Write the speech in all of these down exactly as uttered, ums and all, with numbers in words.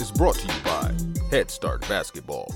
is brought to you by Head Start Basketball.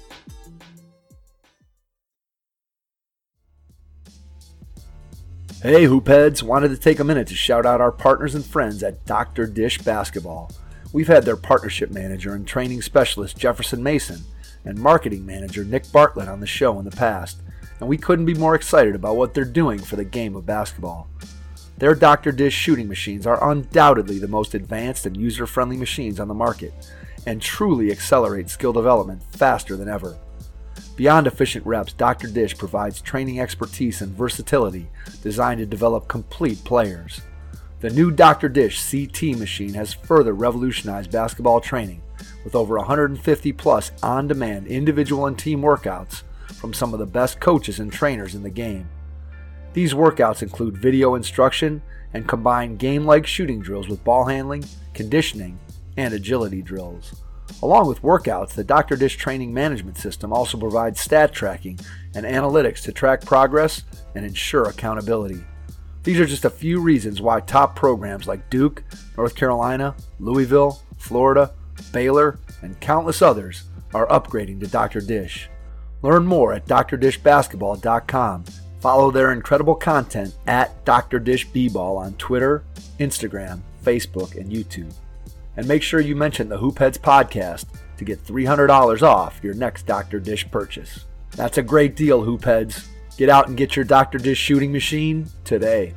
Hey Hoopheads, wanted to take a minute to shout out our partners and friends at Doctor Dish Basketball. We've had their partnership manager and training specialist Jefferson Mason and marketing manager Nick Bartlett on the show in the past, and we couldn't be more excited about what they're doing for the game of basketball. Their Doctor Dish shooting machines are undoubtedly the most advanced and user-friendly machines on the market and truly accelerate skill development faster than ever. Beyond efficient reps, Doctor Dish provides training expertise and versatility designed to develop complete players. The new Doctor Dish C T machine has further revolutionized basketball training with over one hundred fifty plus on-demand individual and team workouts from some of the best coaches and trainers in the game. These workouts include video instruction and combine game-like shooting drills with ball handling, conditioning, and agility drills. Along with workouts, the Doctor Dish training management system also provides stat tracking and analytics to track progress and ensure accountability. These are just a few reasons why top programs like Duke, North Carolina, Louisville, Florida, Baylor, and countless others are upgrading to Doctor Dish. Learn more at D R dish basketball dot com. Follow their incredible content at Doctor Dish B-Ball on Twitter, Instagram, Facebook, and YouTube. And make sure you mention the Hoopheads podcast to get three hundred dollars off your next Doctor Dish purchase. That's a great deal, Hoopheads. Get out and get your Doctor Dish shooting machine today.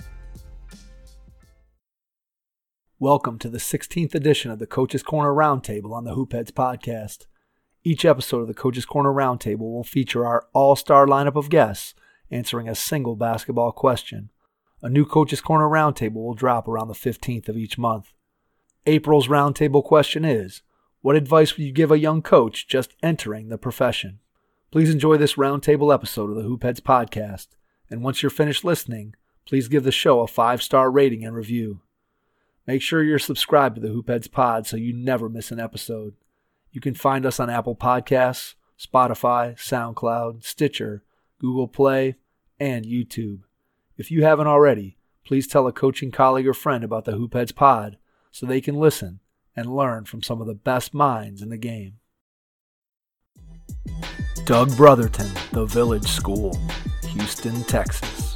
Welcome to the sixteenth edition of the Coach's Corner Roundtable on the Hoopheads podcast. Each episode of the Coach's Corner Roundtable will feature our all-star lineup of guests answering a single basketball question. A new Coach's Corner Roundtable will drop around the fifteenth of each month. April's roundtable question is, what advice would you give a young coach just entering the profession? Please enjoy this roundtable episode of the Hoopheads podcast, and once you're finished listening, please give the show a five-star rating and review. Make sure you're subscribed to the Hoopheads pod so you never miss an episode. You can find us on Apple Podcasts, Spotify, SoundCloud, Stitcher, Google Play, and YouTube. If you haven't already, please tell a coaching colleague or friend about the Hoopheads pod so they can listen and learn from some of the best minds in the game. Doug Brotherton, The Village School, Houston, Texas.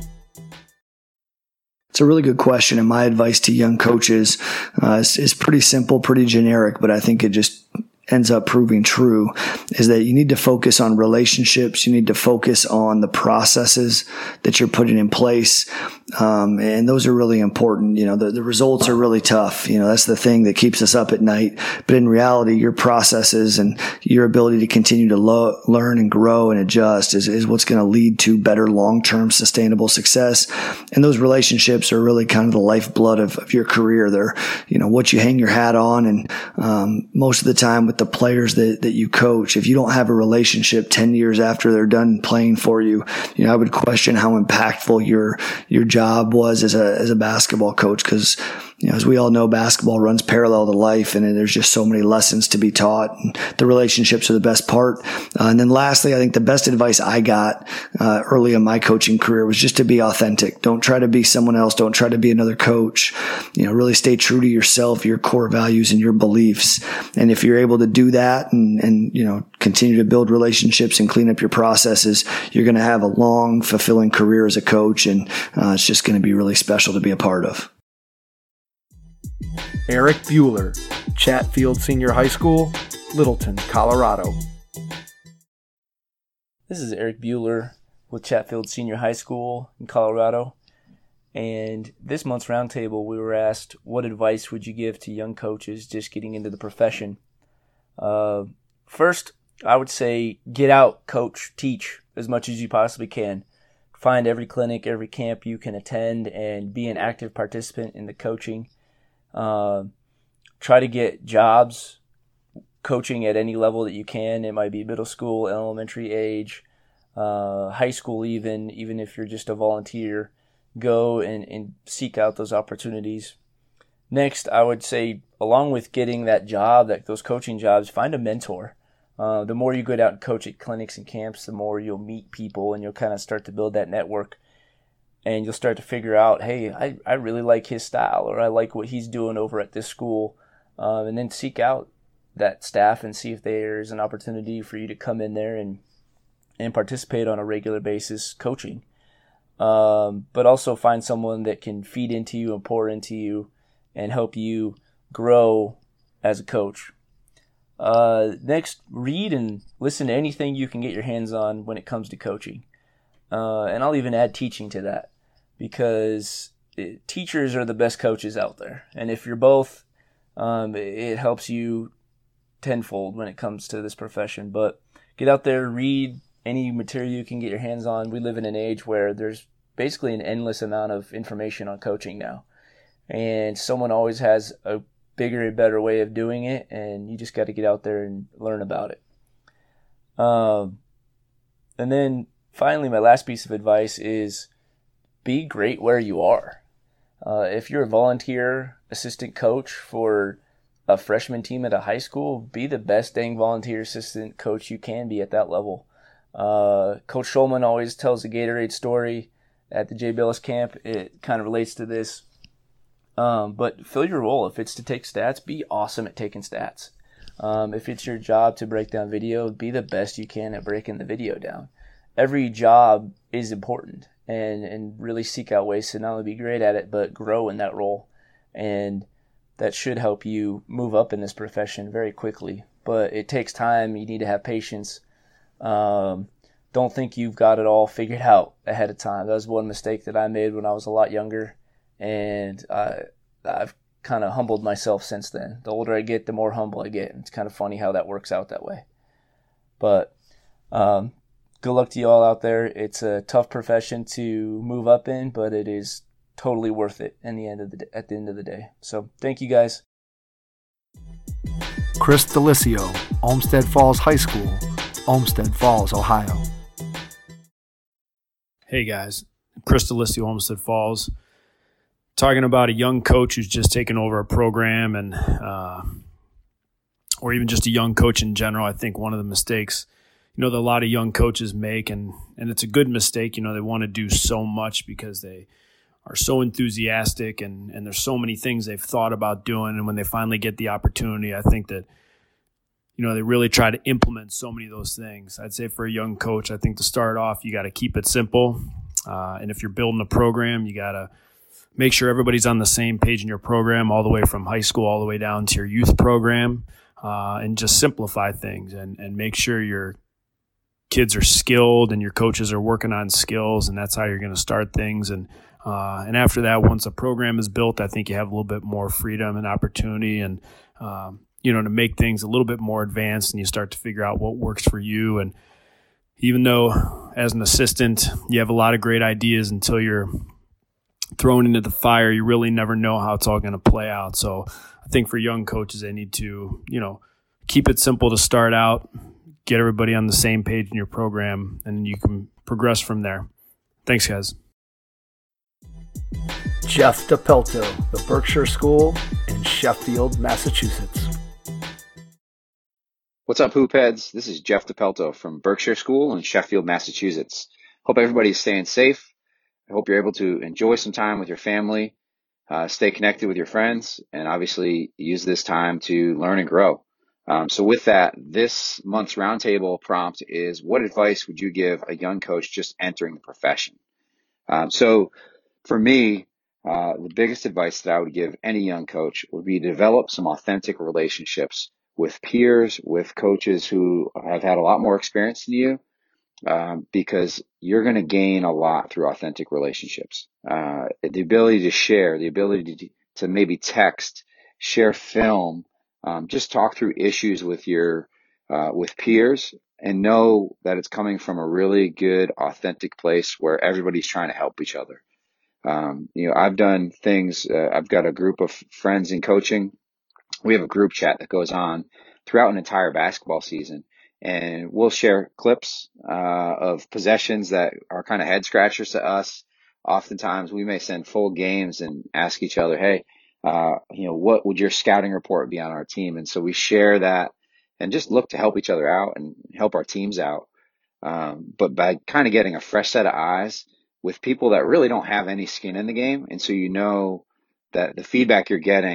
It's a really good question, and my advice to young coaches uh, is, is pretty simple, pretty generic, but I think it just ends up proving true, is that you need to focus on relationships. You need to focus on the processes that you're putting in place. Um, and those are really important. You know, the, the results are really tough. You know, that's the thing that keeps us up at night. But in reality, your processes and your ability to continue to lo- learn and grow and adjust is, is what's going to lead to better long-term sustainable success. And those relationships are really kind of the lifeblood of, of your career. They're, you know, what you hang your hat on. And, um, most of the time with the players that, that you coach, if you don't have a relationship ten years after they're done playing for you, you know, I would question how impactful your, your job was as a, as a basketball coach. Cause, you know, as we all know, basketball runs parallel to life, and there's just so many lessons to be taught. And the relationships are the best part. Uh, and then lastly, I think the best advice I got uh, early in my coaching career was just to be authentic. Don't try to be someone else. Don't try to be another coach. You know, really stay true to yourself, your core values, and your beliefs. And if you're able to do that and, and you know, continue to build relationships and clean up your processes, you're going to have a long, fulfilling career as a coach, and uh, it's just going to be really special to be a part of. Eric Bueller, Chatfield Senior High School, Littleton, Colorado. This is Eric Bueller with Chatfield Senior High School in Colorado. And this month's roundtable, we were asked, what advice would you give to young coaches just getting into the profession? Uh, first, I would say get out, coach, teach as much as you possibly can. Find every clinic, every camp you can attend, and be an active participant in the coaching. Uh, try to get jobs coaching at any level that you can. It might be middle school, elementary age, uh, high school even, even if you're just a volunteer. Go and, and seek out those opportunities. Next, I would say, along with getting that job, that those coaching jobs, find a mentor. Uh, the more you go out and coach at clinics and camps, the more you'll meet people, and you'll kind of start to build that network. And you'll start to figure out, hey, I, I really like his style, or I like what he's doing over at this school. um, and then seek out that staff and see if there's an opportunity for you to come in there and and participate on a regular basis coaching. Um, but also find someone that can feed into you and pour into you and help you grow as a coach. Uh, next, read and listen to anything you can get your hands on when it comes to coaching. Uh, and I'll even add teaching to that, because it, teachers are the best coaches out there. And if you're both, um, it, it helps you tenfold when it comes to this profession. But get out there, read any material you can get your hands on. We live in an age where there's basically an endless amount of information on coaching now. And someone always has a bigger and better way of doing it, and you just got to get out there and learn about it. Um, and then finally, my last piece of advice is be great where you are. Uh, if you're a volunteer assistant coach for a freshman team at a high school, be the best dang volunteer assistant coach you can be at that level. Uh, Coach Schulman always tells the Gatorade story at the Jay Billis camp. It kind of relates to this. Um, but fill your role. If it's to take stats, be awesome at taking stats. Um, if it's your job to break down video, be the best you can at breaking the video down. Every job is important, and, and really seek out ways to not only be great at it, but grow in that role. And that should help you move up in this profession very quickly. But it takes time. You need to have patience. Um, don't think you've got it all figured out ahead of time. That was one mistake that I made when I was a lot younger. And I, I've kind of humbled myself since then. The older I get, the more humble I get. And it's kind of funny how that works out that way. But um, good luck to you all out there. It's a tough profession to move up in, but it is totally worth it in the end of the at the end of the day. So thank you guys. Chris Delisio, Olmsted Falls High School, Olmsted Falls, Ohio. Hey guys, Chris Delisio, Olmsted Falls. Talking about a young coach who's just taken over a program, and uh, or even just a young coach in general. I think one of the mistakes, you know, that a lot of young coaches make, and, and it's a good mistake. You know, they want to do so much because they are so enthusiastic, and, and there's so many things they've thought about doing. And when they finally get the opportunity, I think that, you know, they really try to implement so many of those things. I'd say for a young coach, I think to start off, you got to keep it simple. Uh, and if you're building a program, you got to make sure everybody's on the same page in your program, all the way from high school all the way down to your youth program, uh, and just simplify things and, and make sure your kids are skilled and your coaches are working on skills, and that's how you're going to start things. And uh, and after that, once a program is built, I think you have a little bit more freedom and opportunity, and um, you know, to make things a little bit more advanced, and you start to figure out what works for you. And even though as an assistant you have a lot of great ideas, until you're thrown into the fire, you really never know how it's all going to play out. So I think for young coaches, they need to, you know, keep it simple to start out, get everybody on the same page in your program, and you can progress from there. Thanks, guys. Jeff DePelto, the Berkshire School in Sheffield, Massachusetts. What's up, Hoop Heads? This is Jeff DePelto from Berkshire School in Sheffield, Massachusetts. Hope everybody's staying safe. I hope you're able to enjoy some time with your family, uh, stay connected with your friends, and obviously use this time to learn and grow. Um, so with that, this month's roundtable prompt is, what advice would you give a young coach just entering the profession? Um, so for me, uh, the biggest advice that I would give any young coach would be to develop some authentic relationships with peers, with coaches who have had a lot more experience than you, um, because you're going to gain a lot through authentic relationships. Uh, the ability to share, the ability to, to maybe text, share film, um, just talk through issues with your, uh, with peers, and know that it's coming from a really good, authentic place where everybody's trying to help each other. Um, you know, I've done things, uh, I've got a group of friends in coaching. We have a group chat that goes on throughout an entire basketball season, and we'll share clips uh, of possessions that are kind of head scratchers to us. Oftentimes we may send full games and ask each other, hey, uh, you know, what would your scouting report be on our team? And so we share that and just look to help each other out and help our teams out. Um, but by kind of getting a fresh set of eyes with people that really don't have any skin in the game. And so you know that the feedback you're getting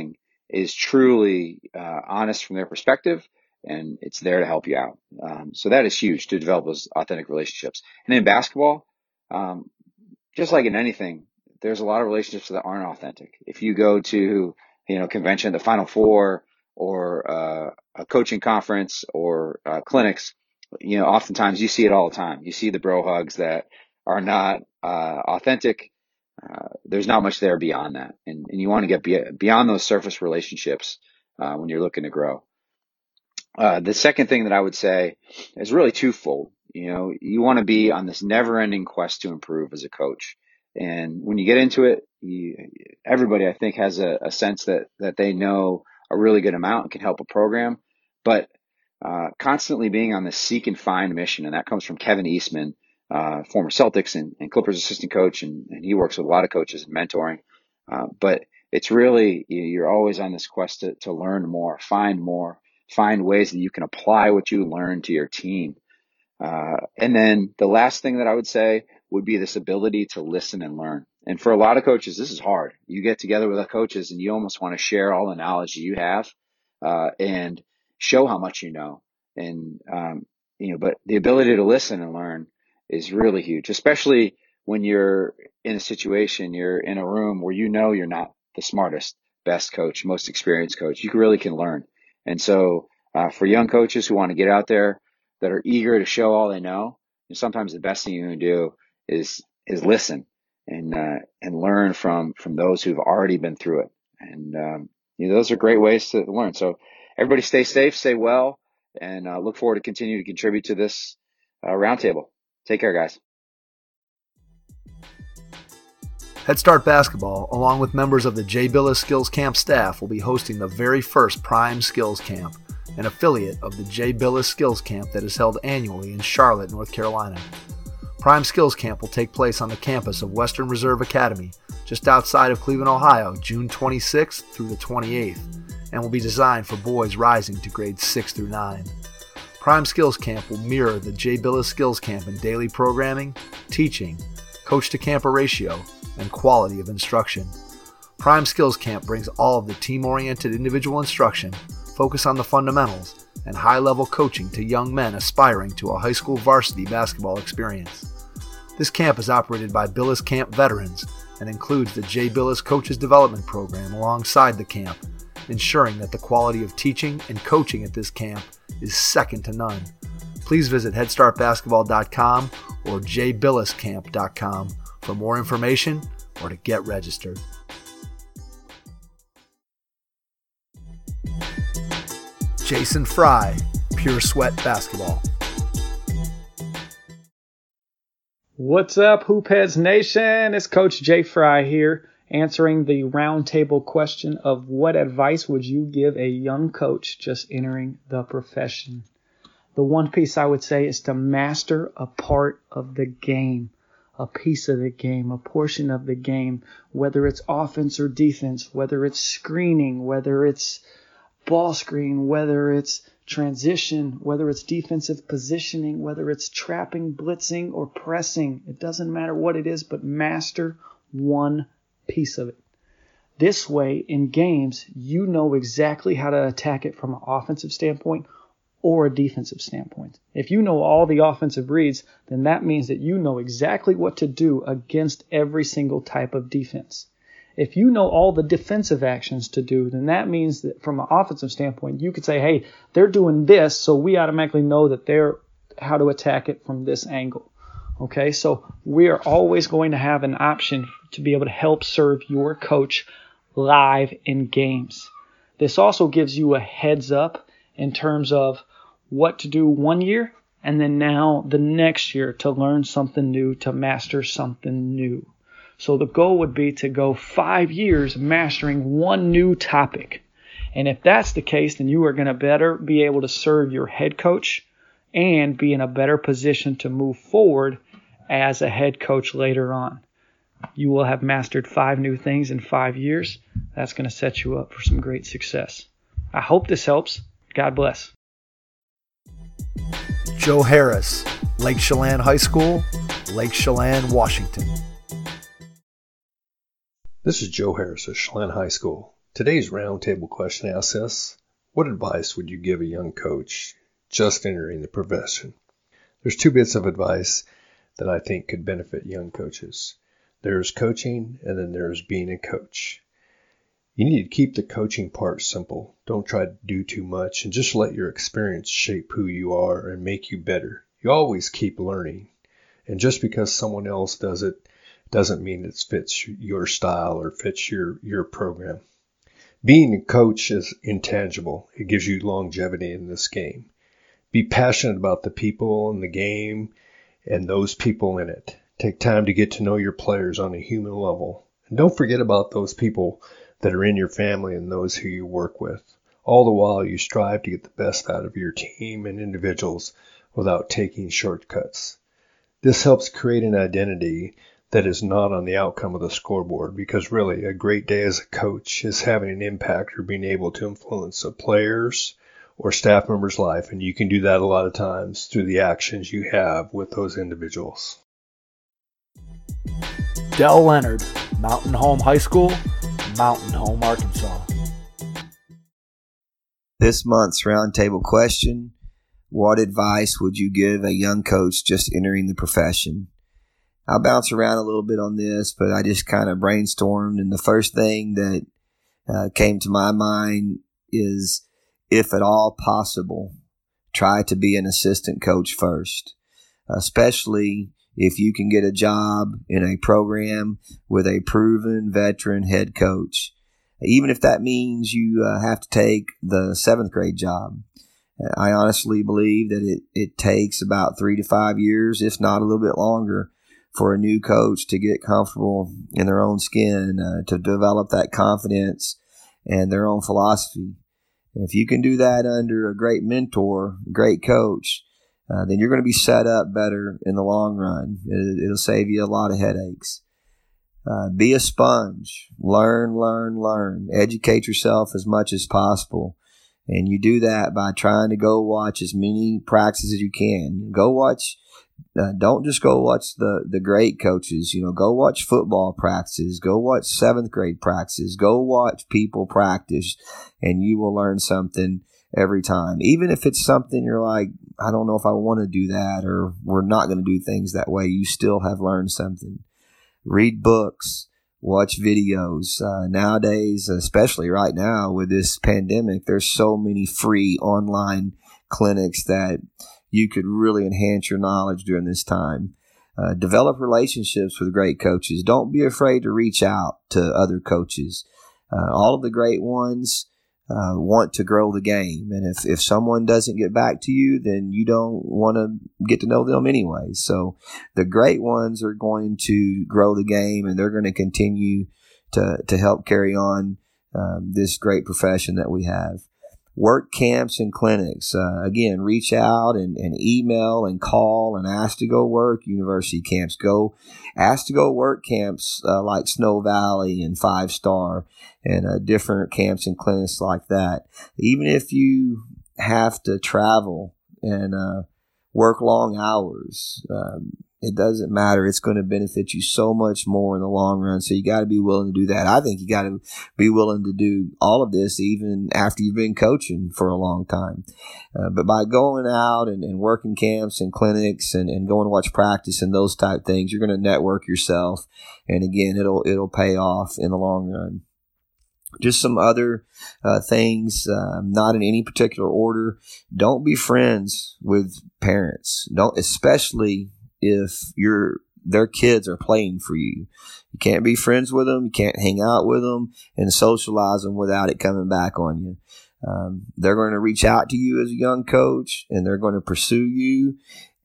is truly uh, honest from their perspective, and it's there to help you out. Um, so that is huge, to develop those authentic relationships. And in basketball, um, just like in anything, there's a lot of relationships that aren't authentic. If you go to, you know, convention, the Final Four, or uh, a coaching conference, or uh, clinics, you know, oftentimes you see it all the time. You see the bro hugs that are not uh, authentic. Uh, there's not much there beyond that. And, and you want to get be- beyond those surface relationships uh, when you're looking to grow. Uh, the second thing that I would say is really twofold. You know, you want to be on this never-ending quest to improve as a coach. And when you get into it, you, everybody, I think, has a, a sense that, that they know a really good amount and can help a program. But uh, constantly being on this seek and find mission, and that comes from Kevin Eastman, uh, former Celtics and, and Clippers assistant coach, and, and he works with a lot of coaches in mentoring. Uh, but it's really, you're always on this quest to, to learn more, find more, find ways that you can apply what you learn to your team. Uh, and then the last thing that I would say would be this ability to listen and learn. And for a lot of coaches, this is hard. You get together with the coaches and you almost want to share all the knowledge that you have, uh, and show how much you know. And, um, you know, but the ability to listen and learn is really huge, especially when you're in a situation, you're in a room where you know you're not the smartest, best coach, most experienced coach. You really can learn. And so uh, for young coaches who want to get out there, that are eager to show all they know, and sometimes the best thing you can do is is listen and uh, and learn from from those who've already been through it. And um, you know, those are great ways to learn. So everybody stay safe, stay well, and uh, look forward to continue to contribute to this uh, roundtable. Take care, guys. Head Start Basketball, along with members of the Jay Billis Skills Camp staff, will be hosting the very first Prime Skills Camp, an affiliate of the Jay Billis Skills Camp that is held annually in Charlotte, North Carolina. Prime Skills Camp will take place on the campus of Western Reserve Academy, just outside of Cleveland, Ohio, June twenty-sixth through the twenty-eighth, and will be designed for boys rising to grades six through nine. Prime Skills Camp will mirror the Jay Billis Skills Camp in daily programming, teaching, coach-to-camper ratio, and quality of instruction. Prime Skills Camp brings all of the team-oriented individual instruction, focus on the fundamentals, and high-level coaching to young men aspiring to a high school varsity basketball experience. This camp is operated by Billis Camp veterans and includes the Jay Billis Coaches Development Program alongside the camp, ensuring that the quality of teaching and coaching at this camp is second to none. Please visit head start basketball dot com or jay billis camp dot com for more information or to get registered. Jason Fry, Pure Sweat Basketball. What's up, Hoopheads Nation? It's Coach Jay Fry here, answering the roundtable question of what advice would you give a young coach just entering the profession? The one piece I would say is to master a part of the game, a piece of the game, a portion of the game, whether it's offense or defense, whether it's screening, whether it's ball screen, whether it's transition, whether it's defensive positioning, whether it's trapping, blitzing, or pressing. It doesn't matter what it is, but master one piece of it. This way, in games, you know exactly how to attack it from an offensive standpoint or a defensive standpoint. If you know all the offensive reads, then that means that you know exactly what to do against every single type of defense. If you know all the defensive actions to do, then that means that from an offensive standpoint, you could say, hey, they're doing this, so we automatically know that they're how to attack it from this angle. Okay, so we are always going to have an option to be able to help serve your coach live in games. This also gives you a heads up in terms of what to do one year and then now the next year to learn something new, to master something new. So the goal would be to go five years mastering one new topic. And if that's the case, then you are going to better be able to serve your head coach and be in a better position to move forward as a head coach later on. You will have mastered five new things in five years. That's going to set you up for some great success. I hope this helps. God bless. Joe Harris, Lake Chelan High School, Lake Chelan, Washington. This is Joe Harris at Chelan High School. Today's roundtable question asks us, what advice would you give a young coach just entering the profession? There's two bits of advice that I think could benefit young coaches. There's coaching, and then there's being a coach. You need to keep the coaching part simple. Don't try to do too much, and just let your experience shape who you are and make you better. You always keep learning, and just because someone else does it doesn't mean it fits your style or fits your, your program. Being a coach is intangible. It gives you longevity in this game. Be passionate about the people in the game and those people in it. Take time to get to know your players on a human level. And don't forget about those people that are in your family and those who you work with. All the while you strive to get the best out of your team and individuals without taking shortcuts. This helps create an identity that is not on the outcome of the scoreboard, because really a great day as a coach is having an impact or being able to influence a player's or staff member's life, and you can do that a lot of times through the actions you have with those individuals. Dell Leonard, Mountain Home High School, Mountain Home, Arkansas. This month's roundtable question, what advice would you give a young coach just entering the profession? I'll bounce around a little bit on this, but I just kind of brainstormed, and the first thing that uh, came to my mind is, if at all possible, try to be an assistant coach first, especially if you can get a job in a program with a proven veteran head coach, even if that means you uh, have to take the seventh grade job. I honestly believe that it, it takes about three to five years, if not a little bit longer, for a new coach to get comfortable in their own skin, uh, to develop that confidence and their own philosophy. If you can do that under a great mentor, great coach, uh, then you're going to be set up better in the long run. It, it'll save you a lot of headaches. Uh, be a sponge. Learn, learn, learn. Educate yourself as much as possible. And you do that by trying to go watch as many practices as you can. Go watch. Uh, don't just go watch the, the great coaches. You know, go watch football practices. Go watch seventh grade practices. Go watch people practice, and you will learn something every time. Even if it's something you're like, I don't know if I want to do that, or we're not going to do things that way, you still have learned something. Read books. Watch videos. Uh, nowadays, especially right now with this pandemic, there's so many free online clinics that you could really enhance your knowledge during this time. Uh, develop relationships with great coaches. Don't be afraid to reach out to other coaches. Uh, all of the great ones uh, want to grow the game. And if, if someone doesn't get back to you, then you don't want to get to know them anyway. So the great ones are going to grow the game, and they're going to continue to, to help carry on um, this great profession that we have. Work camps and clinics. Uh, again, reach out and, and email and call and ask to go work university camps. Go ask to go work camps uh, like Snow Valley and Five Star and uh, different camps and clinics like that. Even if you have to travel and uh, work long hours, um, it doesn't matter. It's going to benefit you so much more in the long run. So you got to be willing to do that. I think you got to be willing to do all of this even after you've been coaching for a long time. Uh, but by going out and, and working camps and clinics and, and going to watch practice and those type things, you're going to network yourself. And again, it'll, it'll pay off in the long run. Just some other uh, things, um, not in any particular order. Don't be friends with parents. Don't, especially if you're their kids are playing for you. You can't be friends with them. You can't hang out with them and socialize them without it coming back on you. Um, they're going to reach out to you as a young coach, and they're going to pursue you.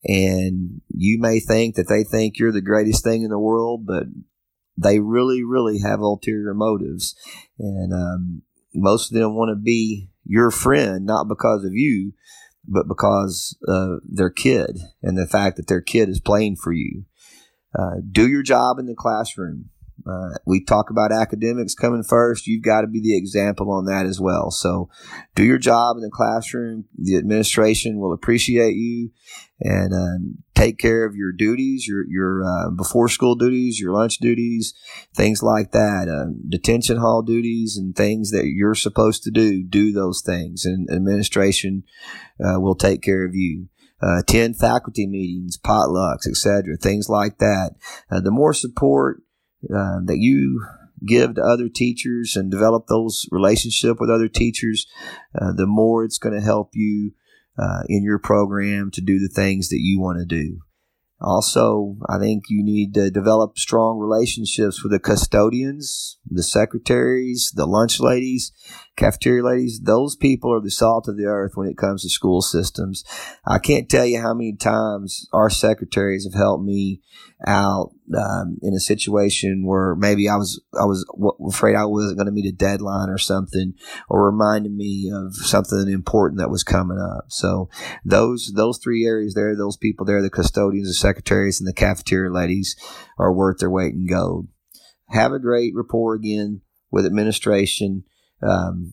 And you may think that they think you're the greatest thing in the world, but they really, really have ulterior motives. And um, most of them want to be your friend, not because of you, but because uh, their kid and the fact that their kid is playing for you. Uh, do your job in the classroom. Uh, we talk about academics coming first. You've got to be the example on that as well. So do your job in the classroom. The administration will appreciate you, and um, take care of your duties, your your uh, before school duties, your lunch duties, things like that, uh, detention hall duties, and things that you're supposed to do. Do those things, and administration uh, will take care of you. Uh, attend faculty meetings, potlucks, et cetera, things like that. Uh, the more support uh, that you give to other teachers and develop those relationships with other teachers, uh, the more it's going to help you uh, in your program to do the things that you want to do. Also, I think you need to develop strong relationships with the custodians, the secretaries, the lunch ladies, cafeteria ladies. Those people are the salt of the earth when it comes to school systems. I can't tell you how many times our secretaries have helped me out um, in a situation where maybe I was I was afraid I wasn't going to meet a deadline or something, or reminded me of something important that was coming up. So those those three areas there, those people there, the custodians, the secretaries, and the cafeteria ladies, are worth their weight in gold. Have a great rapport again with administration. Um,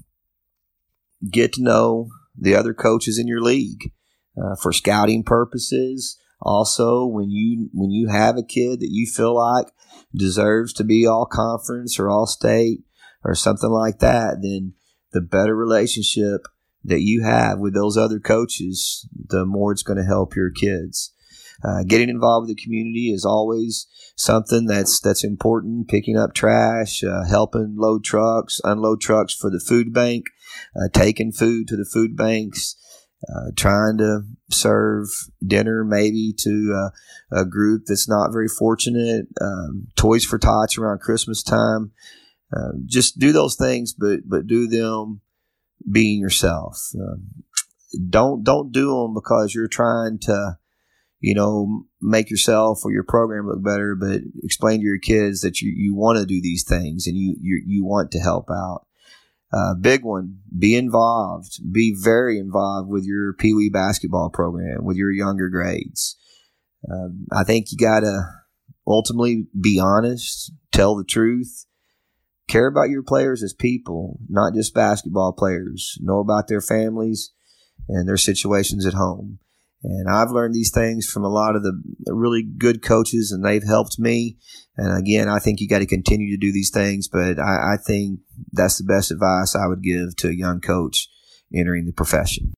get to know the other coaches in your league uh, for scouting purposes. Also, when you when you have a kid that you feel like deserves to be all conference or all state or something like that, then the better relationship that you have with those other coaches, the more it's going to help your kids. Uh, getting involved with the community is always something that's that's important. Picking up trash, uh, helping load trucks, unload trucks for the food bank, uh, taking food to the food banks, uh, trying to serve dinner maybe to uh, a group that's not very fortunate, um, Toys for Tots around Christmas time. Uh, just do those things, but but do them being yourself. Um, don't don't do them because you're trying to, you know, make yourself or your program look better, but explain to your kids that you, you want to do these things and you, you, you want to help out. Uh, big one, be involved, be very involved with your Pee Wee basketball program, with your younger grades. Um, I think you got to ultimately be honest, tell the truth, care about your players as people, not just basketball players. Know about their families and their situations at home. And I've learned these things from a lot of the really good coaches, and they've helped me. And again, I think you got to continue to do these things, but I, I think that's the best advice I would give to a young coach entering the profession.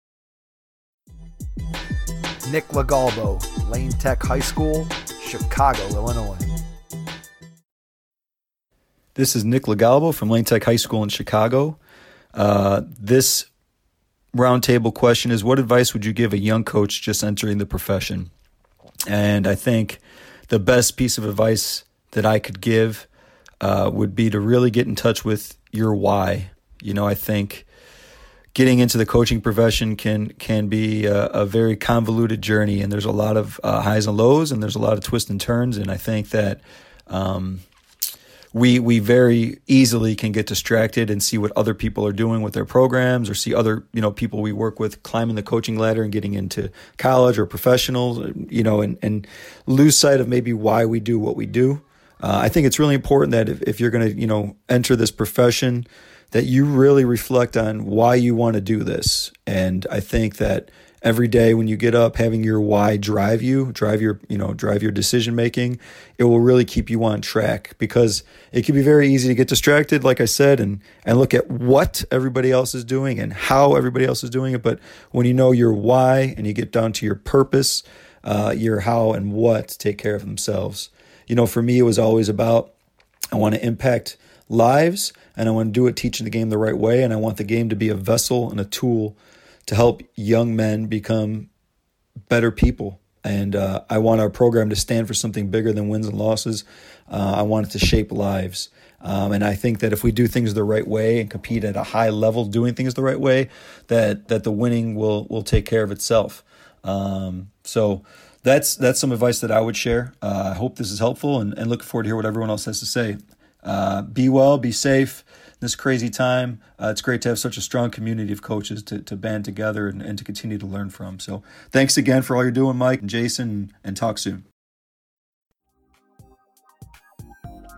Nick LaGalbo, Lane Tech High School, Chicago, Illinois. This is Nick LaGalbo from Lane Tech High School in Chicago. Uh, this roundtable question is, what advice would you give a young coach just entering the profession? And I think the best piece of advice that I could give uh, would be to really get in touch with your why. You know, I think getting into the coaching profession can can be a, a very convoluted journey, and there's a lot of uh, highs and lows, and there's a lot of twists and turns. And I think that um, we we very easily can get distracted and see what other people are doing with their programs, or see other, you know, people we work with climbing the coaching ladder and getting into college or professionals, you know, and, and lose sight of maybe why we do what we do. Uh, I think it's really important that if, if you're going to, you know, enter this profession, that you really reflect on why you want to do this. And I think that every day when you get up, having your why drive you, drive your, you know, drive your decision making, it will really keep you on track, because it can be very easy to get distracted, like I said, and, and look at what everybody else is doing and how everybody else is doing it. But when you know your why and you get down to your purpose, uh, your how and what take care of themselves. You know, for me, it was always about, I want to impact lives, and I want to do it teaching the game the right way, and I want the game to be a vessel and a tool to help young men become better people. And uh, I want our program to stand for something bigger than wins and losses. Uh, I want it to shape lives. Um, and I think that if we do things the right way and compete at a high level, doing things the right way, that that the winning will will take care of itself. Um, so that's that's some advice that I would share. Uh, I hope this is helpful, and, and look forward to hear what everyone else has to say. Uh, be well, be safe. This crazy time, uh, it's great to have such a strong community of coaches to, to band together and, and to continue to learn from. So thanks again for all you're doing, Mike and Jason, and talk soon.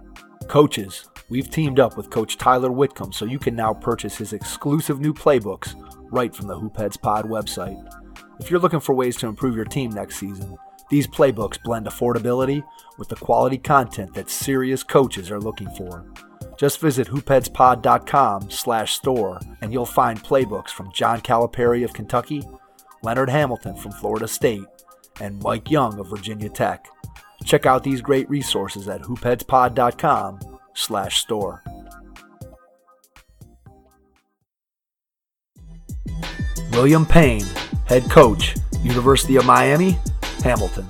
Coaches, we've teamed up with Coach Tyler Whitcomb so you can now purchase his exclusive new playbooks right from the Hoopheads Pod website. If you're looking for ways to improve your team next season, these playbooks blend affordability with the quality content that serious coaches are looking for. Just visit hoopheadspod.com slash store and you'll find playbooks from John Calipari of Kentucky, Leonard Hamilton from Florida State, and Mike Young of Virginia Tech. Check out these great resources at hoopheadspod.com slash store. William Payne, head coach, University of Miami, Hamilton.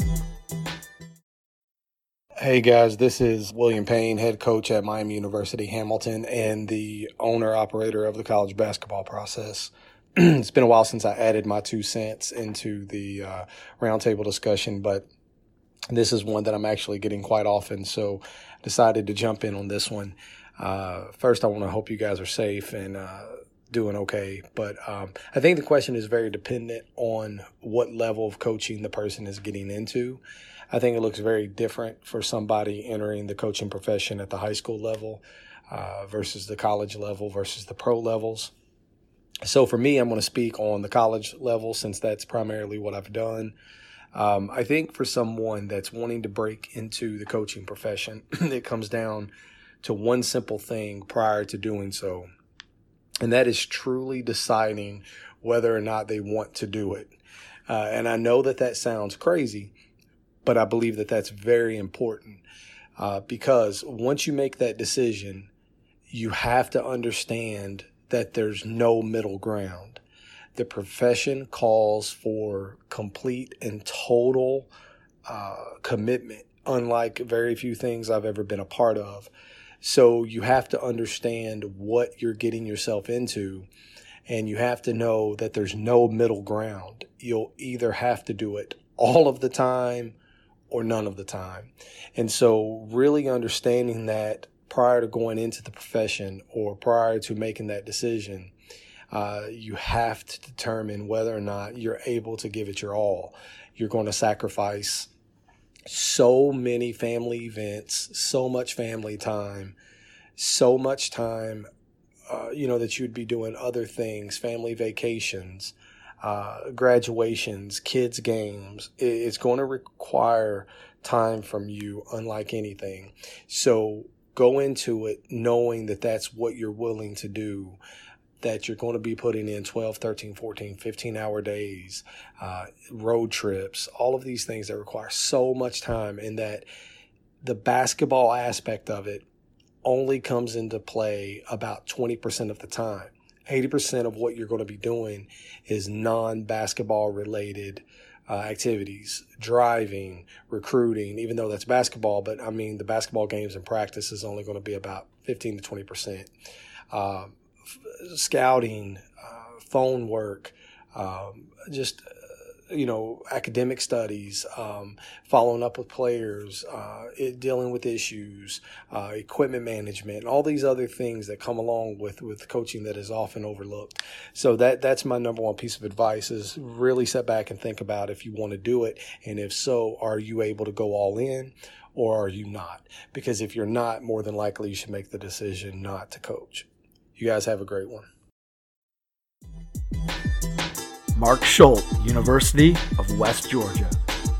Hey guys, this is William Payne, head coach at Miami University, Hamilton, and the owner-operator of the college basketball process. It's been a while since I added my two cents into the uh, roundtable discussion, but this is one that I'm actually getting quite often, so I decided to jump in on this one. Uh, first, I want to hope you guys are safe and uh, doing okay, but um, I think the question is very dependent on what level of coaching the person is getting into. I think it looks very different for somebody entering the coaching profession at the high school level uh, versus the college level versus the pro levels. So for me, I'm going to speak on the college level since that's primarily what I've done. Um, I think for someone that's wanting to break into the coaching profession, it comes down to one simple thing prior to doing so, and that is truly deciding whether or not they want to do it. Uh, and I know that that sounds crazy, but I believe that that's very important uh, because once you make that decision, you have to understand that there's no middle ground. The profession calls for complete and total uh, commitment, unlike very few things I've ever been a part of. So you have to understand what you're getting yourself into, and you have to know that there's no middle ground. You'll either have to do it all of the time or none of the time. And so really understanding that prior to going into the profession or prior to making that decision, uh, you have to determine whether or not you're able to give it your all. You're going to sacrifice so many family events, so much family time, so much time, uh, you know, that you'd be doing other things, family vacations, uh, graduations, kids' games. It's going to require time from you, unlike anything. So go into it knowing that that's what you're willing to do, that you're going to be putting in twelve, thirteen, fourteen, fifteen hour days, uh, road trips, all of these things that require so much time, and that the basketball aspect of it only comes into play about twenty percent of the time. eighty percent of what you're going to be doing is non-basketball related uh, activities, driving, recruiting, even though that's basketball, but I mean, the basketball games and practice is only going to be about fifteen to twenty percent. Uh, scouting, uh, phone work, um, just, uh, you know, academic studies, um, following up with players, uh, it, dealing with issues, uh, equipment management, all these other things that come along with, with coaching that is often overlooked. So that that's my number one piece of advice is really sit back and think about if you want to do it. And if so, are you able to go all in or are you not? Because if you're not, more than likely you should make the decision not to coach. You guys have a great one. Mark Schultz, University of West Georgia.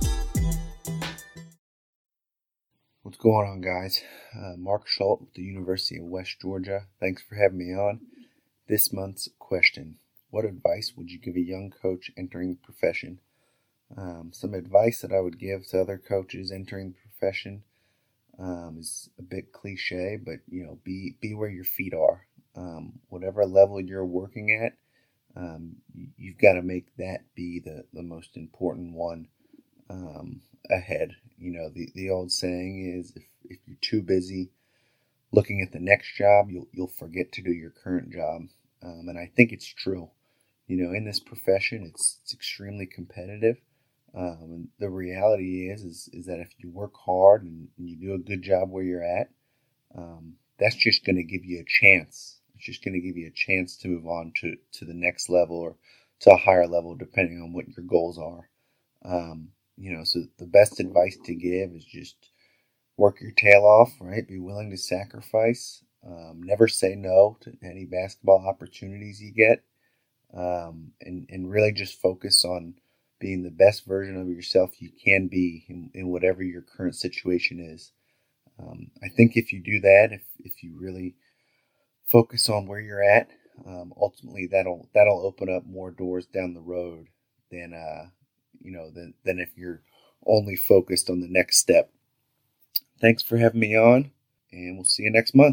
What's going on, guys? Uh, Mark Schultz with the University of West Georgia. Thanks for having me on. This month's question: what advice would you give a young coach entering the profession? Um, some advice that I would give to other coaches entering the profession um, is a bit cliche, but you know, be be where your feet are. Um, whatever level you're working at, um, you've got to make that be the, the most important one um, ahead. You know, the, the old saying is if, if you're too busy looking at the next job, you'll you'll forget to do your current job. Um, and I think it's true. You know, in this profession, it's it's extremely competitive. Um, and the reality is, is is that if you work hard and, and you do a good job where you're at, um, that's just going to give you a chance. It's just going to give you a chance to move on to, to the next level or to a higher level, depending on what your goals are. Um, you know, so the best advice to give is just work your tail off, right? Be willing to sacrifice. Um, never say no to any basketball opportunities you get. Um, and, and really just focus on being the best version of yourself you can be in, in whatever your current situation is. Um, I think if you do that, if, if you really focus on where you're at, um, ultimately that'll that'll open up more doors down the road than uh, you know than than if you're only focused on the next step. Thanks for having me on, and we'll see you next month.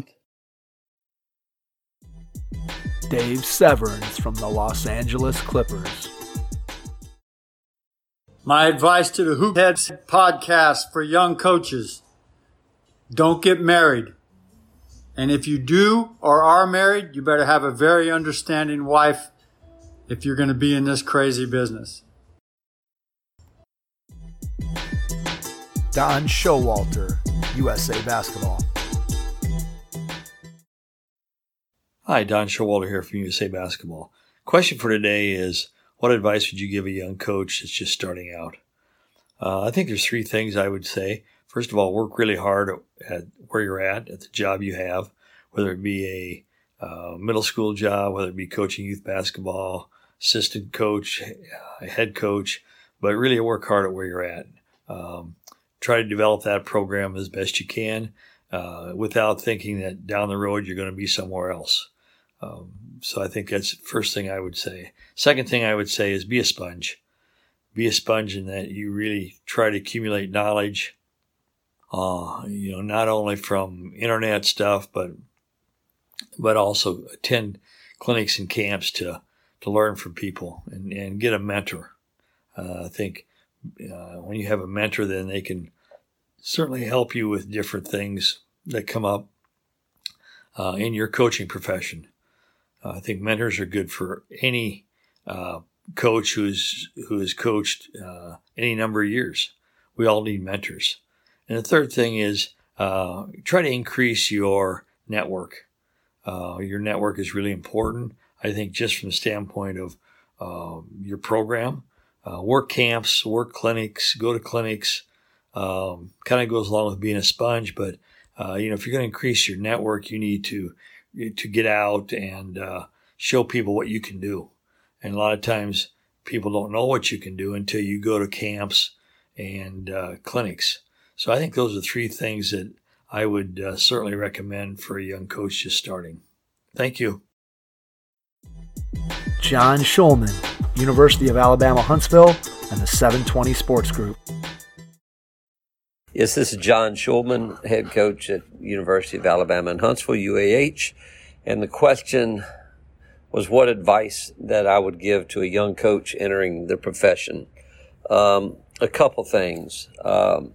Dave Severns from the Los Angeles Clippers. My advice to the Hoopheads podcast for young coaches: don't get married. And if you do or are married, you better have a very understanding wife if you're going to be in this crazy business. Don Showalter, U S A Basketball. Hi, Don Showalter here from U S A Basketball. Question for today is, what advice would you give a young coach that's just starting out? Uh, I think there's three things I would say. First of all, work really hard at where you're at, at the job you have, whether it be a uh, middle school job, whether it be coaching youth basketball, assistant coach, uh, head coach, but really work hard at where you're at. Um, try to develop that program as best you can uh, without thinking that down the road you're going to be somewhere else. Um, so I think that's the first thing I would say. Second thing I would say is be a sponge. Be a sponge in that you really try to accumulate knowledge. Uh, you know, not only from internet stuff, but but also attend clinics and camps to to learn from people and, and get a mentor. Uh, I think uh, when you have a mentor, then they can certainly help you with different things that come up uh, in your coaching profession. Uh, I think mentors are good for any uh, coach who's who has coached uh, any number of years. We all need mentors. And the third thing is uh, try to increase your network. Uh, your network is really important, I think, just from the standpoint of uh, your program. Uh, work camps, work clinics, go to clinics. Um, kind of goes along with being a sponge, but uh, you know, if you're going to increase your network, you need to to get out and uh, show people what you can do. And a lot of times, people don't know what you can do until you go to camps and uh, clinics. So I think those are three things that I would uh, certainly recommend for a young coach just starting. Thank you. John Schulman, University of Alabama Huntsville, and the seven twenty Sports Group. Yes, this is John Schulman, head coach at University of Alabama in Huntsville, U A H. And the question was what advice that I would give to a young coach entering the profession. Um, a couple things. Um,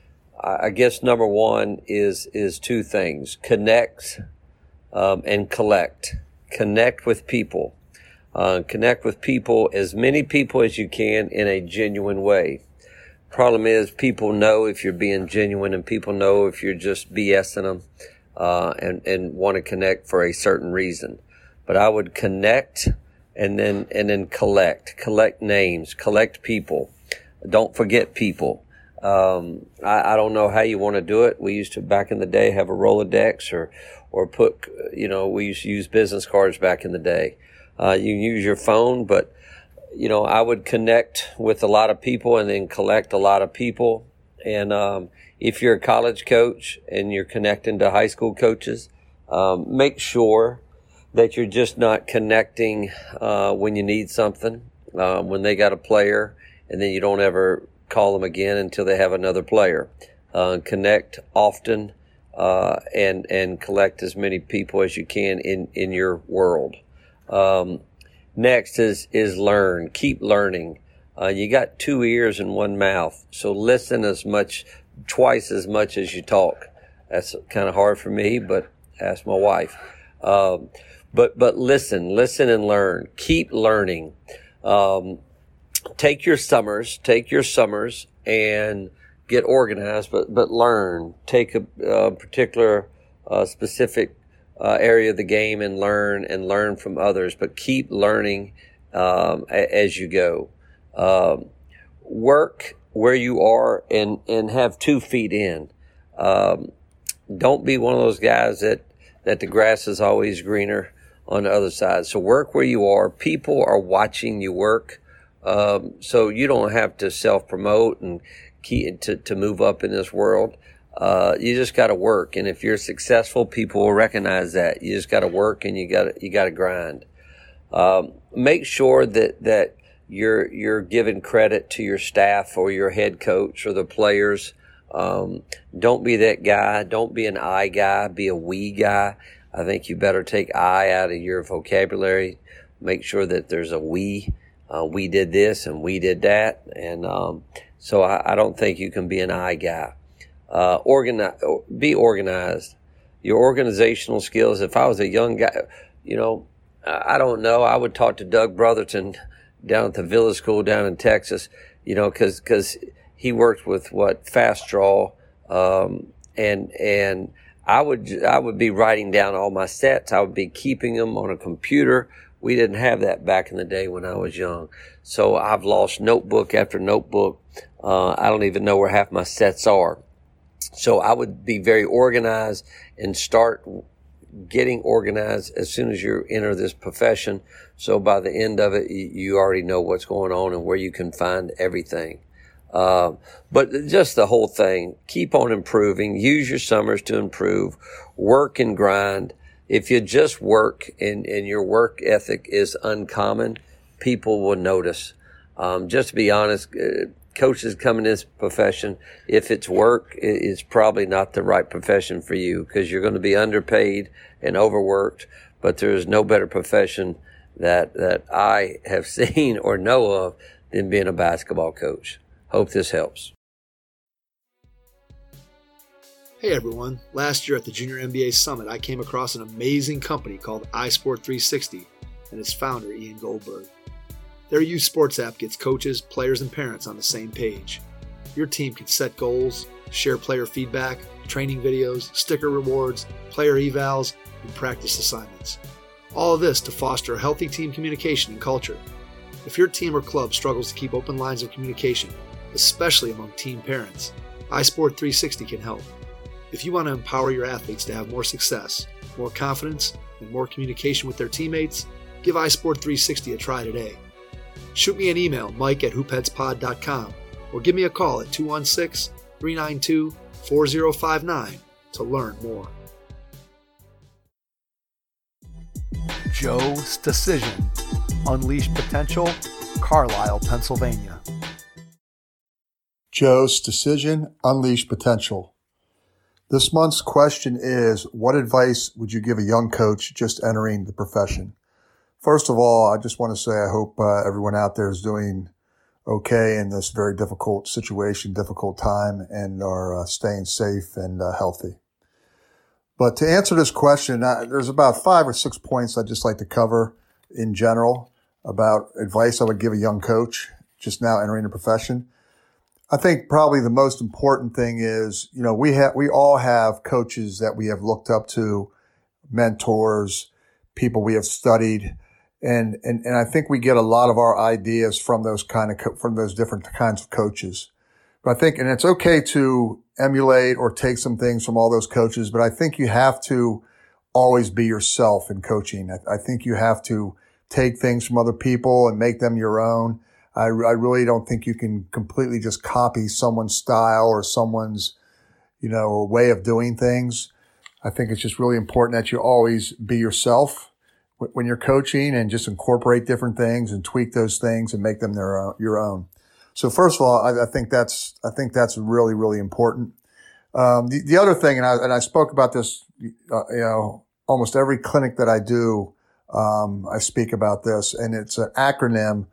I guess number one is is two things: connect um, and collect. Connect with people. Uh, connect with people, as many people as you can, in a genuine way. Problem is, people know if you're being genuine, and people know if you're just BSing them uh, and and want to connect for a certain reason. But I would connect and then and then collect. Collect names. Collect people. Don't forget people. Um, I, I don't know how you want to do it. We used to, back in the day, have a Rolodex or, or put, you know, we used to use business cards back in the day. Uh, you can use your phone, but, you know, I would connect with a lot of people and then collect a lot of people. And, um, if you're a college coach and you're connecting to high school coaches, um, make sure that you're just not connecting, uh, when you need something, uh, when they got a player, and then you don't ever call them again until they have another player. Uh, connect often, uh, and, and collect as many people as you can in, in your world. Um, next is, is learn. Keep learning. Uh, you got two ears and one mouth, so listen as much, twice as much as you talk. That's kind of hard for me, but ask my wife. Um, but, but listen, listen and learn. Keep learning. Um, Take your summers, take your summers and get organized, but, but learn. Take a, a particular, uh, specific, uh, area of the game and learn and learn from others, but keep learning, um, a, as you go. Um, work where you are and, and have two feet in. Um, don't be one of those guys that, that the grass is always greener on the other side. So work where you are. People are watching you work. Um, so you don't have to self-promote and keep to, to move up in this world. Uh, you just got to work. And if you're successful, people will recognize that. You just got to work and you got to, you got to grind. Um, make sure that, that you're, you're giving credit to your staff or your head coach or the players. Um, don't be that guy. Don't be an I guy. Be a we guy. I think you better take I out of your vocabulary. Make sure that there's a we. Uh, we did this and we did that. And, um, so I, I don't think you can be an I guy. Uh, organize, be organized. Your organizational skills. If I was a young guy, you know, I don't know. I would talk to Doug Brotherton down at the Villa School down in Texas, you know, cause, cause he worked with what Fast Draw. Um, and, and I would, I would be writing down all my sets. I would be keeping them on a computer. We didn't have that back in the day when I was young. So I've lost notebook after notebook. Uh, I don't even know where half my sets are. So I would be very organized and start getting organized as soon as you enter this profession. So by the end of it, you already know what's going on and where you can find everything. Uh, but just the whole thing, keep on improving, use your summers to improve, work and grind. If you just work and, and your work ethic is uncommon, people will notice. Um, just to be honest, uh, coaches come in this profession, if it's work, it's probably not the right profession for you because you're going to be underpaid and overworked. But there's no better profession that that I have seen or know of than being a basketball coach. Hope this helps. Hey everyone, last year at the Junior N B A Summit, I came across an amazing company called iSport three sixty and its founder, Ian Goldberg. Their youth sports app gets coaches, players, and parents on the same page. Your team can set goals, share player feedback, training videos, sticker rewards, player evals, and practice assignments. All of this to foster a healthy team communication and culture. If your team or club struggles to keep open lines of communication, especially among team parents, iSport three sixty can help. If you want to empower your athletes to have more success, more confidence, and more communication with their teammates, give iSport three sixty a try today. Shoot me an email, mike at hoop heads pod dot com, or give me a call at two one six, three nine two, four zero five nine to learn more. Joe's Decision. Unleash Potential, Carlisle, Pennsylvania. Joe's Decision, Unleash Potential. This month's question is, what advice would you give a young coach just entering the profession? First of all, I just want to say I hope uh, everyone out there is doing okay in this very difficult situation, difficult time, and are uh, staying safe and uh, healthy. But to answer this question, uh, there's about five or six points I'd just like to cover in general about advice I would give a young coach just now entering the profession. I think probably the most important thing is, you know, we have, we all have coaches that we have looked up to, mentors, people we have studied. And, and, and I think we get a lot of our ideas from those kind of, co- from those different kinds of coaches. But I think, and it's okay to emulate or take some things from all those coaches, but I think you have to always be yourself in coaching. I, I think you have to take things from other people and make them your own. I, I really don't think you can completely just copy someone's style or someone's, you know, way of doing things. I think it's just really important that you always be yourself when you're coaching and just incorporate different things and tweak those things and make them their own, your own. So first of all, I, I think that's, I think that's really, really important. Um, the, the other thing, and I, and I spoke about this, uh, you know, almost every clinic that I do, um, I speak about this, and it's an acronym.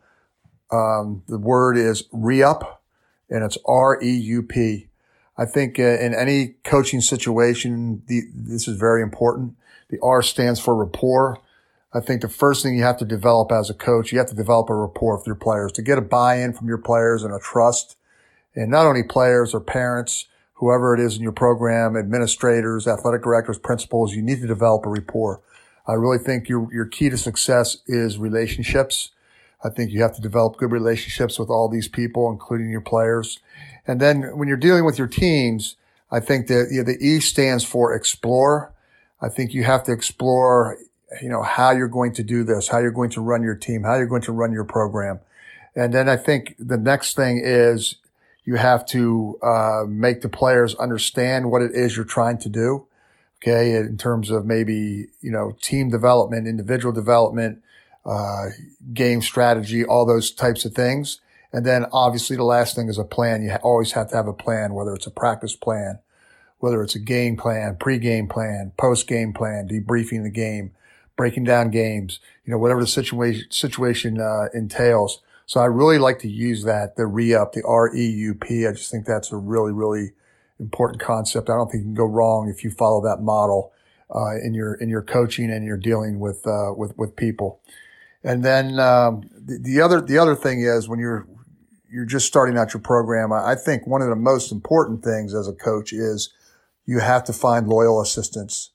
Um, the word is REUP, and it's R E U P. I think uh, in any coaching situation, the, this is very important. The R stands for rapport. I think the first thing you have to develop as a coach, you have to develop a rapport with your players to get a buy-in from your players and a trust. And not only players or parents, whoever it is in your program, administrators, athletic directors, principals, you need to develop a rapport. I really think your, your key to success is relationships. I think you have to develop good relationships with all these people, including your players. And then when you're dealing with your teams, I think that you know, the E stands for explore. I think you have to explore, you know, how you're going to do this, how you're going to run your team, how you're going to run your program. And then I think the next thing is you have to uh, make the players understand what it is you're trying to do, okay, in terms of maybe, you know, team development, individual development, uh, game strategy, all those types of things. And then obviously the last thing is a plan. You always have to have a plan, whether it's a practice plan, whether it's a game plan, pre-game plan, post-game plan, debriefing the game, breaking down games, you know, whatever the situation, situation uh, entails. So I really like to use that, the re-up, the R E U P. I just think that's a really, really important concept. I don't think you can go wrong if you follow that model uh, in your in your coaching and you're dealing with uh, with with people. And then um, the, the other the other thing is when you're you're just starting out your program, I, I think one of the most important things as a coach is you have to find loyal assistants.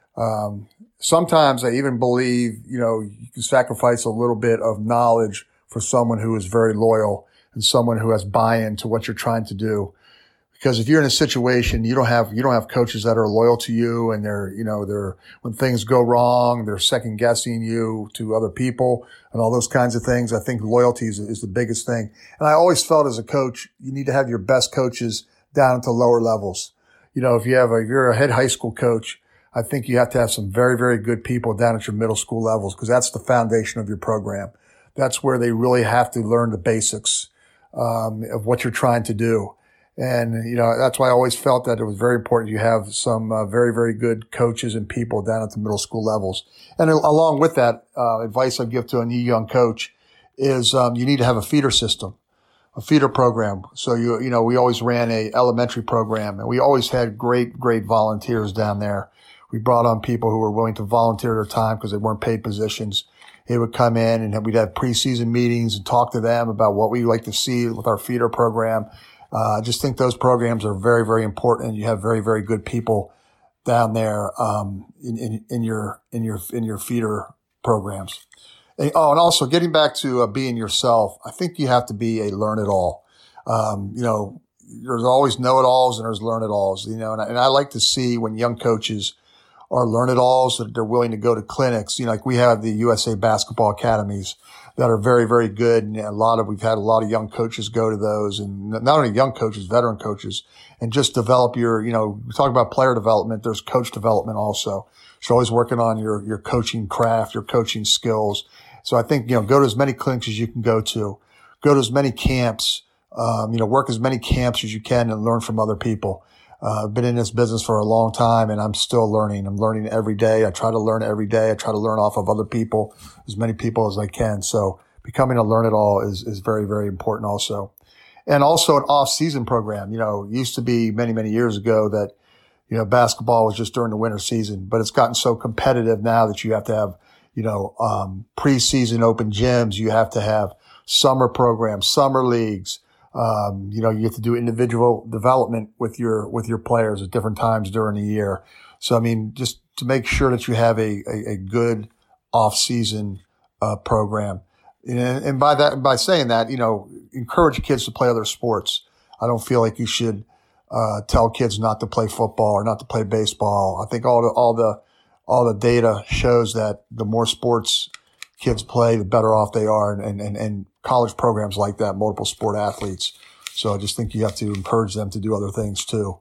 Um, sometimes I even believe, you know, you can sacrifice a little bit of knowledge for someone who is very loyal and someone who has buy-in to what you're trying to do. Because if you're in a situation, you don't have, you don't have coaches that are loyal to you and they're, you know, they're, when things go wrong, they're second guessing you to other people and all those kinds of things. I think loyalty is, is the biggest thing. And I always felt as a coach, you need to have your best coaches down to lower levels. You know, if you have a, if you're a head high school coach, I think you have to have some very, very good people down at your middle school levels because that's the foundation of your program. That's where they really have to learn the basics um, of what you're trying to do. And, you know, that's why I always felt that it was very important you have some uh, very, very good coaches and people down at the middle school levels. And along with that, uh, advice I give to a new young coach is um, you need to have a feeder system, a feeder program. So, you you know, we always ran a elementary program and we always had great, great volunteers down there. We brought on people who were willing to volunteer their time because they weren't paid positions. They would come in and we'd have preseason meetings and talk to them about what we like to see with our feeder program. Uh, I just think those programs are very, very important. And you have very, very good people down there um, in, in, in your in your in your feeder programs. And, oh, and also getting back to uh, being yourself, I think you have to be a learn-it-all. Um, you know, there's always know-it-alls and there's learn-it-alls. You know, and I, and I like to see when young coaches are learn-it-alls that they're willing to go to clinics. You know, like we have the U S A Basketball Academies that are very, very good. And a lot of, we've had a lot of young coaches go to those and not only young coaches, veteran coaches, and just develop your, you know, we talk about player development. There's coach development also. So always working on your, your coaching craft, your coaching skills. So I think, you know, go to as many clinics as you can go to, go to as many camps, um, you know, work as many camps as you can and learn from other people. Uh, I've been in this business for a long time and I'm still learning. I'm learning every day. I try to learn every day. I try to learn off of other people, as many people as I can. So becoming a learn-it-all is, is very, very important also. And also an off-season program. You know, it used to be many, many years ago that, you know, basketball was just during the winter season, but it's gotten so competitive now that you have to have, you know, um, preseason open gyms. You have to have summer programs, summer leagues. Um, you know, you have to do individual development with your, with your players at different times during the year. So, I mean, just to make sure that you have a, a, a good off-season, uh, program. And, and by that, by saying that, you know, encourage kids to play other sports. I don't feel like you should, uh, tell kids not to play football or not to play baseball. I think all the, all the, all the data shows that the more sports kids play, the better off they are. And, and, and college programs like that, multiple sport athletes. So I just think you have to encourage them to do other things too.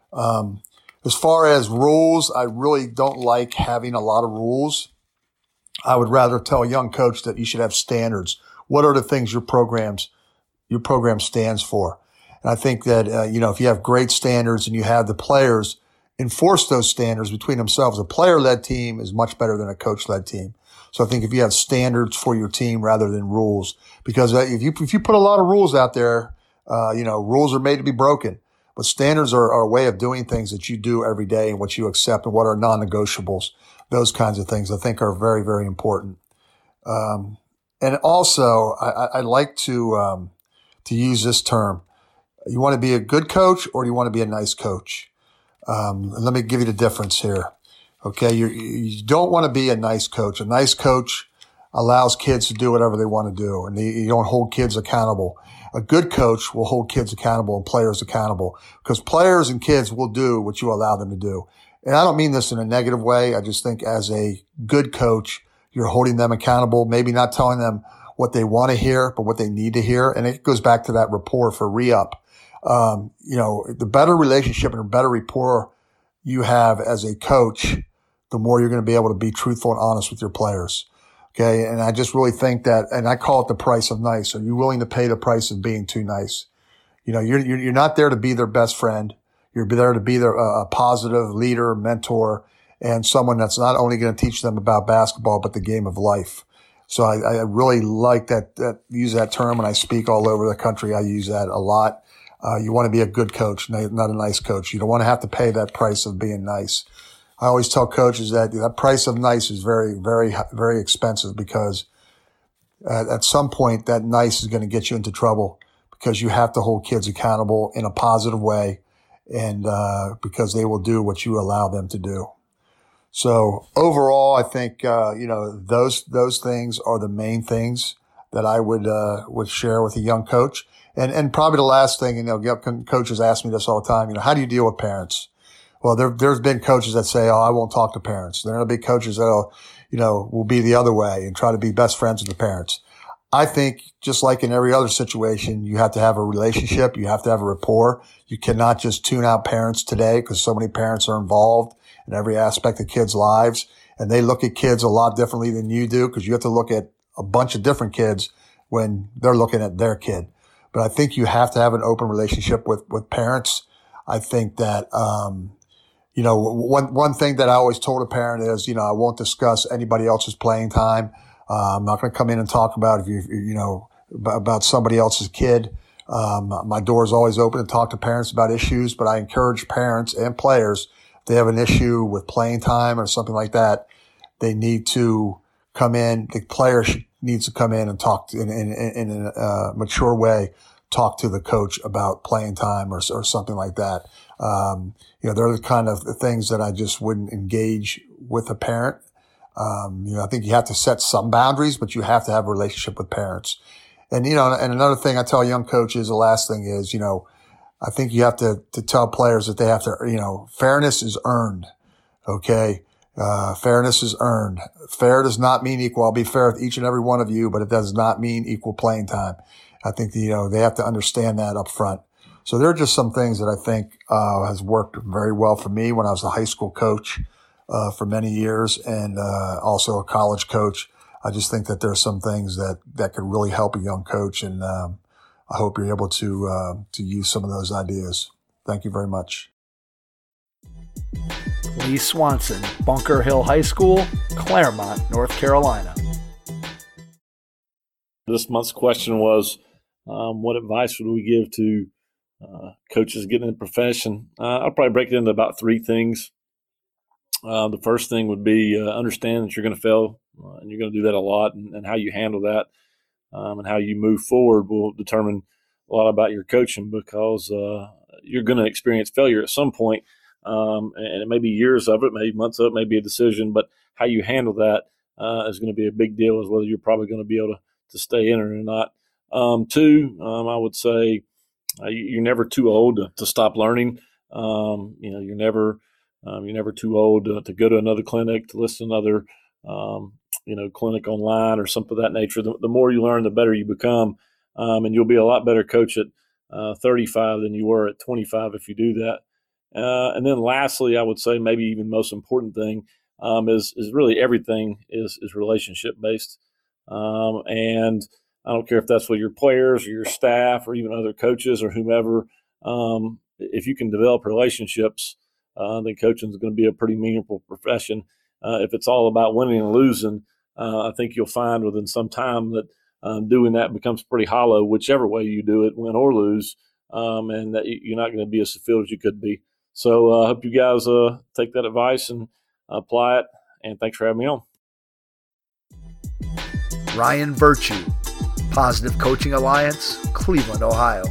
Um, as far as rules, I really don't like having a lot of rules. I would rather tell a young coach that you should have standards. What are the things your programs, your program stands for? And I think that, uh, you know, if you have great standards and you have the players enforce those standards between themselves, a player-led team is much better than a coach-led team. So I think if you have standards for your team rather than rules, because if you, if you put a lot of rules out there, uh, you know, rules are made to be broken, but standards are, are a way of doing things that you do every day and what you accept and what are non-negotiables. Those kinds of things I think are very, very important. Um, and also I, I like to, um, to use this term. You want to be a good coach or do you want to be a nice coach? Um, let me give you the difference here. Okay. You're, you don't want to be a nice coach. A nice coach allows kids to do whatever they want to do and they, you don't hold kids accountable. A good coach will hold kids accountable and players accountable, because players and kids will do what you allow them to do. And I don't mean this in a negative way. I just think as a good coach, you're holding them accountable, maybe not telling them what they want to hear, but what they need to hear. And it goes back to that rapport for re-up. Um, you know, the better relationship and the better rapport you have as a coach, the more you're going to be able to be truthful and honest with your players. Okay. And I just really think that, and I call it the price of nice. Are you willing to pay the price of being too nice? You know, you're, you're not there to be their best friend. You're there to be their, uh, a positive leader, mentor, and someone that's not only going to teach them about basketball, but the game of life. So I, I really like that, that, use that term when I speak all over the country. I use that a lot. Uh, you want to be a good coach, not a nice coach. You don't want to have to pay that price of being nice. I always tell coaches that that price of nice is very, very, very expensive, because at, at some point that nice is going to get you into trouble, because you have to hold kids accountable in a positive way, and uh, because they will do what you allow them to do. So overall, I think uh, you know those those things are the main things that I would uh, would share with a young coach. And and probably the last thing, you know, coaches ask me this all the time. You know, how do you deal with parents? Well, there there's been coaches that say, "Oh, I won't talk to parents." There are going to be coaches that, you know, will be the other way and try to be best friends with the parents. I think just like in every other situation, you have to have a relationship. You have to have a rapport. You cannot just tune out parents today, because so many parents are involved in every aspect of kids' lives, and they look at kids a lot differently than you do, because you have to look at a bunch of different kids when they're looking at their kid. But I think you have to have an open relationship with, with parents. I think that, um, you know, one, one thing that I always told a parent is, you know, I won't discuss anybody else's playing time. Uh, I'm not going to come in and talk about if you, you know, about somebody else's kid. Um, my door is always open to talk to parents about issues, but I encourage parents and players, if they have an issue with playing time or something like that, they need to come in. The player should, needs to come in and talk to, in, in, in a uh, mature way, talk to the coach about playing time or, or something like that. Um, you know, they're the kind of things that I just wouldn't engage with a parent. Um, you know, I think you have to set some boundaries, but you have to have a relationship with parents. And, you know, and another thing I tell young coaches, the last thing is, you know, I think you have to, to tell players that they have to, you know, fairness is earned. Okay. Uh, fairness is earned. Fair does not mean equal. I'll be fair with each and every one of you, but it does not mean equal playing time. I think, you know, they have to understand that up front. So there are just some things that I think, uh, has worked very well for me when I was a high school coach, uh, for many years, and, uh, also a college coach. I just think that there are some things that, that could really help a young coach. And, um, I hope you're able to, uh, to use some of those ideas. Thank you very much. Lee Swanson, Bunker Hill High School, Claremont, North Carolina. This month's question was, um, what advice would we give to uh, coaches getting in the profession? Uh, I'll probably break it into about three things. Uh, the first thing would be uh, understand that you're going to fail, uh, and you're going to do that a lot, and, and how you handle that um, and how you move forward will determine a lot about your coaching, because uh, you're going to experience failure at some point. Um, and it may be years of it, maybe months of it, maybe a decision, but how you handle that uh, is going to be a big deal, as whether you're probably going to be able to, to stay in it or not. Um, two, um, I would say uh, you're never too old to, to stop learning. Um, you know, you're never um, you're never too old to, to go to another clinic, to listen to another um, you know clinic online or something of that nature. The, the more you learn, the better you become, um, and you'll be a lot better coach at uh, thirty-five than you were at twenty-five if you do that. Uh, and then lastly, I would say maybe even most important thing um, is is really everything is is relationship based. Um, and I don't care if that's with your players or your staff or even other coaches or whomever. Um, if you can develop relationships, uh, then coaching is going to be a pretty meaningful profession. Uh, if it's all about winning and losing, uh, I think you'll find within some time that um, doing that becomes pretty hollow, whichever way you do it, win or lose, um, and that you're not going to be as fulfilled as you could be. So I uh, hope you guys uh, take that advice and apply it. And thanks for having me on. Ryan Virtue, Positive Coaching Alliance, Cleveland, Ohio.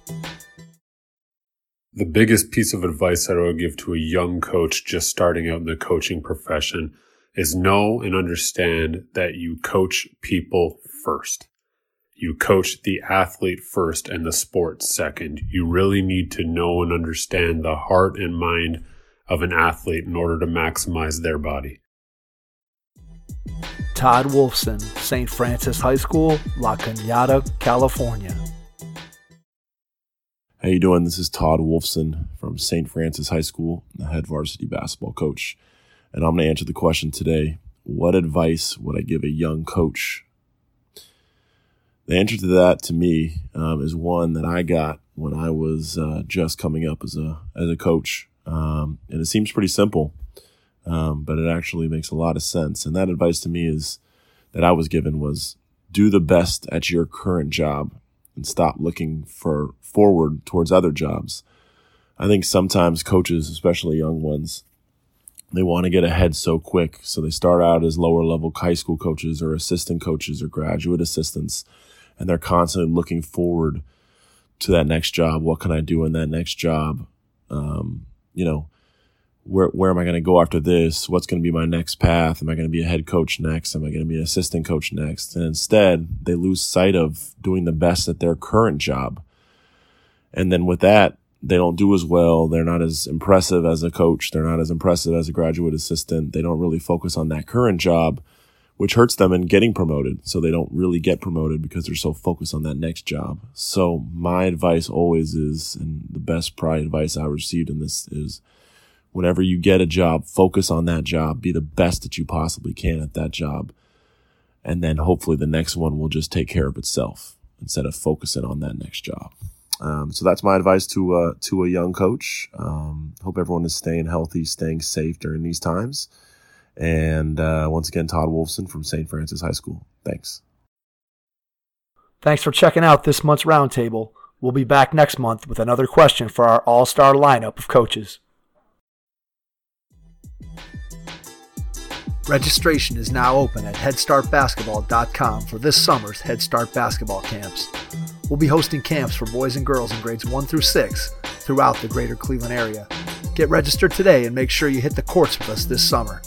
The biggest piece of advice that I would give to a young coach just starting out in the coaching profession is know and understand that you coach people first. You coach the athlete first and the sport second. You really need to know and understand the heart and mind of an athlete in order to maximize their body. Todd Wolfson, Saint Francis High School, La Cañada, California. How you doing? This is Todd Wolfson from Saint Francis High School, the head varsity basketball coach. And I'm going to answer the question today, what advice would I give a young coach? The answer to that, to me, um, is one that I got when I was uh, just coming up as a as a coach. Um, and it seems pretty simple, um, but it actually makes a lot of sense. And that advice to me is that I was given was do the best at your current job and stop looking for forward towards other jobs. I think sometimes coaches, especially young ones, they want to get ahead so quick. So they start out as lower level high school coaches or assistant coaches or graduate assistants, and they're constantly looking forward to that next job. What can I do in that next job? Um, you know, where where am I going to go after this? What's going to be my next path? Am I going to be a head coach next? Am I going to be an assistant coach next? And instead, they lose sight of doing the best at their current job. And then with that, they don't do as well. They're not as impressive as a coach. They're not as impressive as a graduate assistant. They don't really focus on that current job, which hurts them in getting promoted. So they don't really get promoted because they're so focused on that next job. So my advice always is, and the best probably advice I received in this is, whenever you get a job, focus on that job. Be the best that you possibly can at that job. And then hopefully the next one will just take care of itself instead of focusing on that next job. Um, so that's my advice to uh, to a young coach. Um, hope everyone is staying healthy, staying safe during these times. And uh, once again, Todd Wolfson from Saint Francis High School. Thanks. Thanks for checking out this month's Roundtable. We'll be back next month with another question for our all-star lineup of coaches. Registration is now open at head start basketball dot com for this summer's Head Start basketball camps. We'll be hosting camps for boys and girls in grades one through six throughout the greater Cleveland area. Get registered today and make sure you hit the courts with us this summer.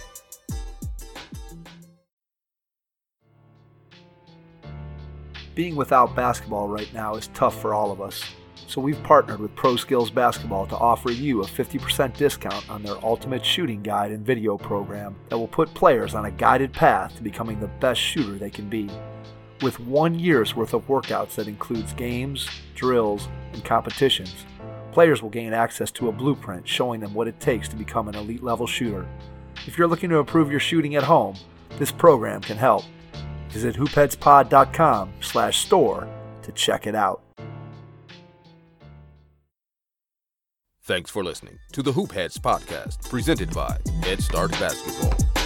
Being without basketball right now is tough for all of us, so we've partnered with Pro Skills Basketball to offer you a fifty percent discount on their Ultimate Shooting Guide and video program that will put players on a guided path to becoming the best shooter they can be. With one year's worth of workouts that includes games, drills, and competitions, players will gain access to a blueprint showing them what it takes to become an elite level shooter. If you're looking to improve your shooting at home, this program can help. Visit hoopheadspod dot com slash store to check it out. Thanks for listening to the Hoop Heads podcast, presented by Head Start Basketball.